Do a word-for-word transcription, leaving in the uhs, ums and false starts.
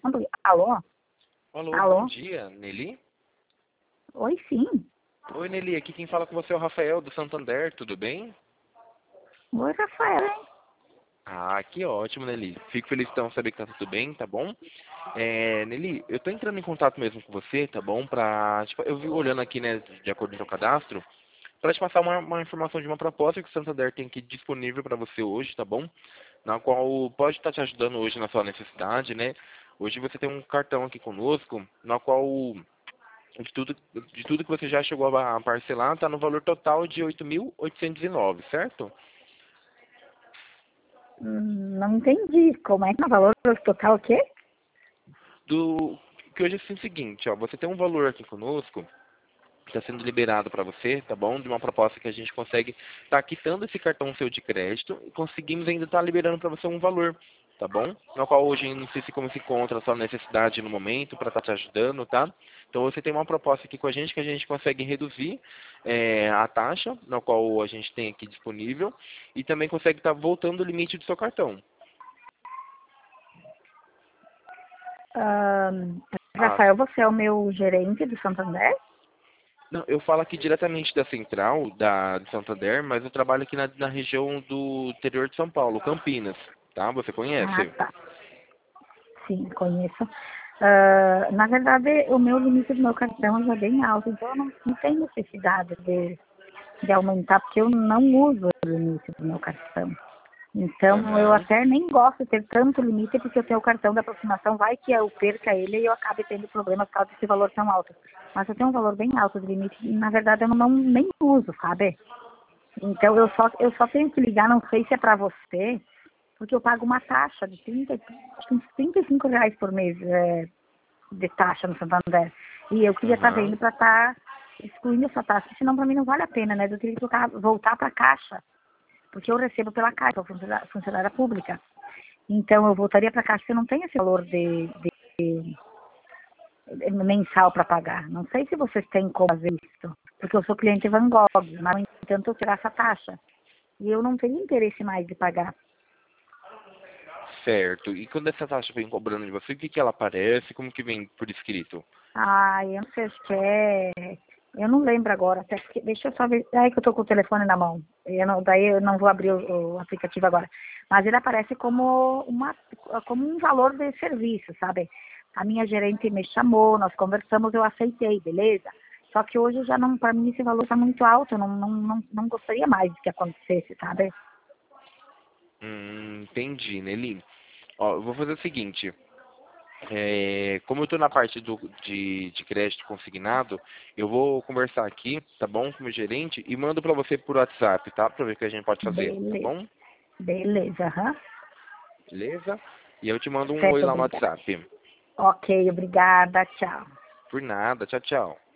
Alô? Alô, bom Alô? dia, Nelly? Oi, sim. Oi, Nelly, aqui quem fala com você é o Rafael, do Santander, tudo bem? Oi, Rafael, hein? Ah, que ótimo, Nelly. Fico feliz então de saber que tá tudo bem, tá bom? É, Nelly, eu tô entrando em contato mesmo com você, tá bom? Pra, tipo, eu vi olhando aqui, né, de acordo com o seu cadastro, para te passar uma, uma informação de uma proposta que o Santander tem aqui disponível para você hoje, tá bom? Na qual pode estar te ajudando hoje na sua necessidade, né? Hoje você tem um cartão aqui conosco, na qual de tudo, de tudo que você já chegou a parcelar, está no valor total de oito mil oitocentos e nove, certo? Hum, não entendi. Como é que é o valor total o quê? Do que hoje é assim, o seguinte, ó, você tem um valor aqui conosco que está sendo liberado para você, tá bom? De uma proposta que a gente consegue estar tá quitando esse cartão seu de crédito e conseguimos ainda estar tá liberando para você um valor, tá bom? No qual hoje não sei se como se encontra a sua necessidade no momento para estar te ajudando, tá? Então você tem uma proposta aqui com a gente que a gente consegue reduzir é, a taxa, na qual a gente tem aqui disponível, e também consegue estar voltando o limite do seu cartão. Ahn, Ah, Rafael, você é o meu gerente do Santander? não, eu falo aqui diretamente da central, da, de Santander, mas eu trabalho aqui na, na região do interior de São Paulo, Campinas, tá? Você Ah, conhece? tá. Sim, conheço. Ah, na verdade, o meu limite do meu cartão já é bem alto, então eu não, não tenho necessidade de, de aumentar, porque eu não uso o limite do meu cartão. Então, eu Aham. até nem gosto de ter tanto limite, porque eu tenho o cartão da aproximação, vai que eu perca ele e eu acabe tendo problema por causa desse valor tão alto. Mas eu tenho um valor bem alto de limite, e na verdade eu não, nem uso, sabe? Então, eu só, eu só tenho que ligar, não sei se é para você, porque eu pago uma taxa de trinta, acho que uns trinta e cinco reais por mês é, de taxa no Santander. E eu queria estar Aham. vendo para estar excluindo essa taxa, senão para mim não vale a pena, né? Eu teria que trocar, voltar para a Caixa, porque eu recebo pela Caixa, sou funcionária funcionária pública. Então, eu voltaria para a Caixa, porque eu não tenho esse valor de, de- de mensal para pagar. Não sei se vocês têm como fazer isso, porque eu sou cliente Van Gogh, mas, no entanto, eu tirar essa taxa. E eu não teria interesse mais de pagar. Certo. E quando essa taxa vem cobrando de você, o que que ela aparece? Como que vem por escrito? Ah, eu não sei, acho que é... Eu não lembro agora, até que... Deixa eu só ver... É que eu tô com o telefone na mão. Eu não... Daí eu não vou abrir o, o aplicativo agora. Mas ele aparece como, uma... como um valor de serviço, sabe? A minha gerente me chamou, nós conversamos, eu aceitei, beleza? Só que hoje já não... Para mim esse valor está muito alto, eu não, não, não, não gostaria mais que acontecesse, sabe? Hum, entendi, Nelly. Ó, eu vou fazer o seguinte. É, como eu estou na parte do, de, de crédito consignado, eu vou conversar aqui, tá bom, com o meu gerente e mando para você por WhatsApp, tá? Para ver o que a gente pode fazer, tá Beleza, bom? beleza, aham. Beleza? E eu te mando um oi Certo, lá no obrigada. WhatsApp. Ok, obrigada, tchau. Por nada. Tchau, tchau.